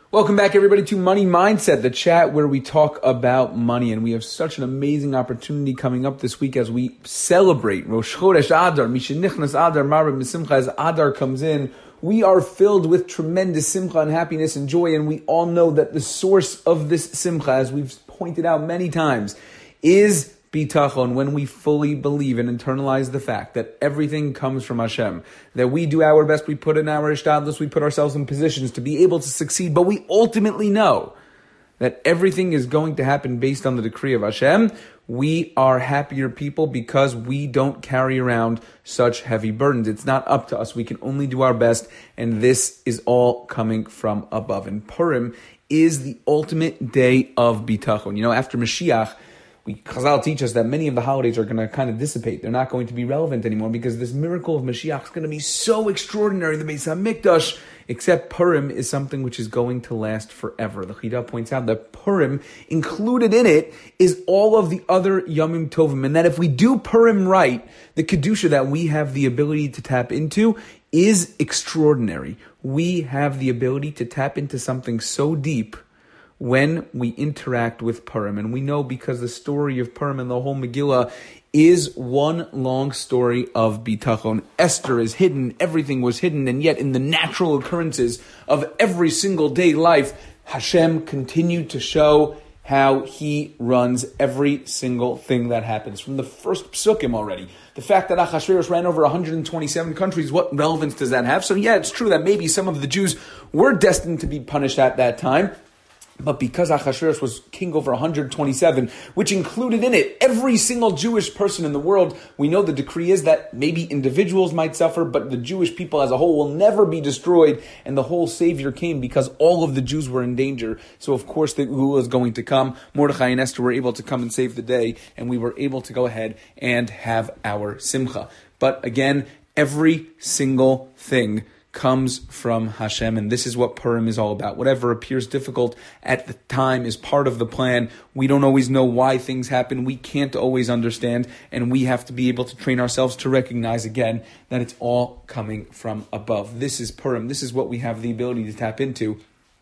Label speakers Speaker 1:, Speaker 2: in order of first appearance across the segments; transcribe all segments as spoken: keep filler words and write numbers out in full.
Speaker 1: Welcome back, everybody, to Money Mindset, the chat where we talk about money. And we have such an amazing opportunity coming up this week as we celebrate Rosh Chodesh Adar, Mishenichnas Adar, Marbe Misimcha. As Adar comes in, we are filled with tremendous simcha and happiness and joy. And we all know that the source of this simcha, as we've pointed out many times, is bitachon, when we fully believe and internalize the fact that everything comes from Hashem, that we do our best, we put in our ishtadlus, we put ourselves in positions to be able to succeed, but we ultimately know that everything is going to happen based on the decree of Hashem. We are happier people because we don't carry around such heavy burdens. It's not up to us. We can only do our best, and this is all coming from above. And Purim is the ultimate day of bitachon. You know, after Mashiach, We, Chazal teach us that many of the holidays are going to kind of dissipate. They're not going to be relevant anymore because this miracle of Mashiach is going to be so extraordinary. The Beis HaMikdash, except Purim, is something which is going to last forever. The Chida points out that Purim, included in it, is all of the other Yomim Tovim. And that if we do Purim right, the Kedusha that we have the ability to tap into is extraordinary. We have the ability to tap into something so deep when we interact with Purim. And we know because the story of Purim and the whole Megillah is one long story of bitachon. Esther is hidden, everything was hidden, and yet in the natural occurrences of every single day life, Hashem continued to show how He runs every single thing that happens. From the first psukim already, the fact that Achashverosh ran over one hundred twenty-seven countries, what relevance does that have? So yeah, it's true that maybe some of the Jews were destined to be punished at that time, but because Achashverosh was king over one hundred twenty-seven, which included in it every single Jewish person in the world, we know the decree is that maybe individuals might suffer, but the Jewish people as a whole will never be destroyed, and the whole Savior came because all of the Jews were in danger. So of course the Geula is going to come. Mordechai and Esther were able to come and save the day, and we were able to go ahead and have our simcha. But again, every single thing comes from Hashem, and this is what Purim is all about. Whatever appears difficult at the time is part of the plan. We don't always know why things happen. We can't always understand, and we have to be able to train ourselves to recognize again that it's all coming from above. This is Purim. This is what we have the ability to tap into.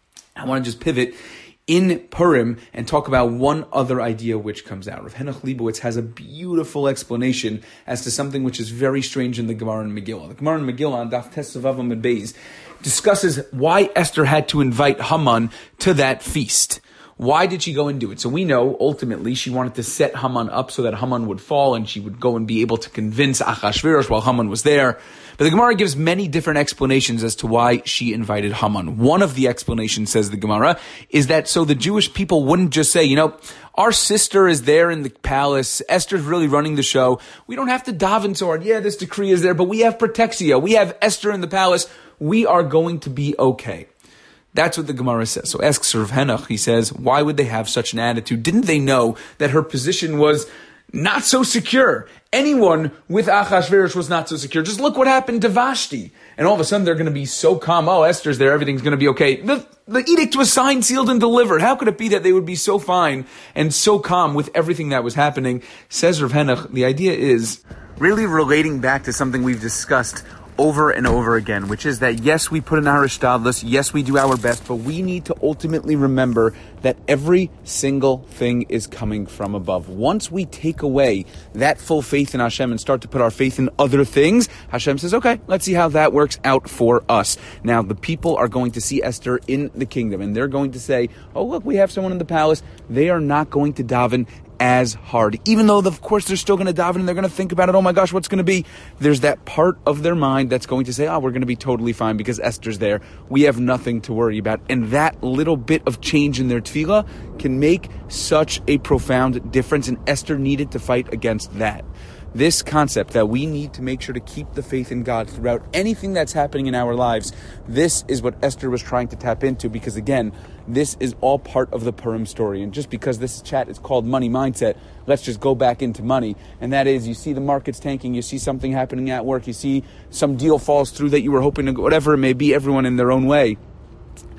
Speaker 1: I want to just pivot in Purim and talk about one other idea which comes out. Rav Henoch Leibowitz has a beautiful explanation as to something which is very strange in the Gemara and Megillah. The Gemara and Megillah on Daf Tes Vav Amud Beis discusses why Esther had to invite Haman to that feast. Why did she go and do it? So we know, ultimately, she wanted to set Haman up so that Haman would fall and she would go and be able to convince Achashverosh while Haman was there. But the Gemara gives many different explanations as to why she invited Haman. One of the explanations, says the Gemara, is that so the Jewish people wouldn't just say, you know, our sister is there in the palace, Esther's really running the show, we don't have to daven so hard. Yeah, this decree is there, but we have protexia, we have Esther in the palace, we are going to be okay. That's what the Gemara says. So asks Rav Henoch, he says, why would they have such an attitude? Didn't they know that her position was not so secure? Anyone with Achashverosh was not so secure. Just look what happened to Vashti. And all of a sudden they're going to be so calm. Oh, Esther's there, everything's going to be okay. The, the edict was signed, sealed, and delivered. How could it be that they would be so fine and so calm with everything that was happening? Says Rav Henoch, the idea is really relating back to something we've discussed over and over again, which is that yes, we put in our ishtadlus, yes, we do our best, but we need to ultimately remember that every single thing is coming from above. Once we take away that full faith in Hashem and start to put our faith in other things, Hashem says, okay, let's see how that works out for us. Now, the people are going to see Esther in the kingdom, and they're going to say, oh, look, we have someone in the palace. They are not going to daven as hard. Even though, of course, they're still going to daven and they're going to think about it, oh my gosh, what's going to be? There's that part of their mind that's going to say, oh, we're going to be totally fine because Esther's there. We have nothing to worry about. And that little bit of change in their tefillah can make such a profound difference, and Esther needed to fight against that. This concept that we need to make sure to keep the faith in God throughout anything that's happening in our lives, this is what Esther was trying to tap into, because again, this is all part of the Purim story. And just because this chat is called Money Mindset, let's just go back into money. And that is, you see the markets tanking, you see something happening at work, you see some deal falls through that you were hoping to, whatever it may be, everyone in their own way.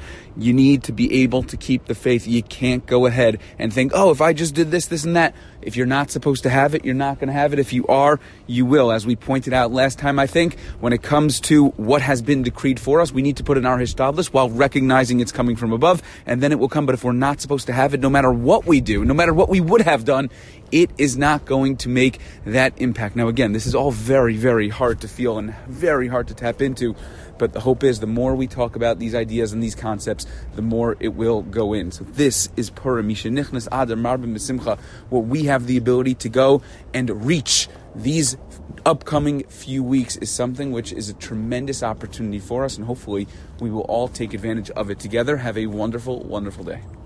Speaker 1: You need to be able to keep the faith. You can't go ahead and think, oh, if I just did this, this, and that. If you're not supposed to have it, you're not going to have it. If you are, you will. As we pointed out last time, I think, when it comes to what has been decreed for us, we need to put in our hishtadlus while recognizing it's coming from above, and then it will come. But if we're not supposed to have it, no matter what we do, no matter what we would have done, it is not going to make that impact. Now, again, this is all very, very hard to feel and very hard to tap into. But the hope is the more we talk about these ideas and these concepts, the more it will go in. So this is Purim. Mishenichnas Adar Marbim B'Simcha. What we have the ability to go and reach these upcoming few weeks is something which is a tremendous opportunity for us. And hopefully we will all take advantage of it together. Have a wonderful, wonderful day.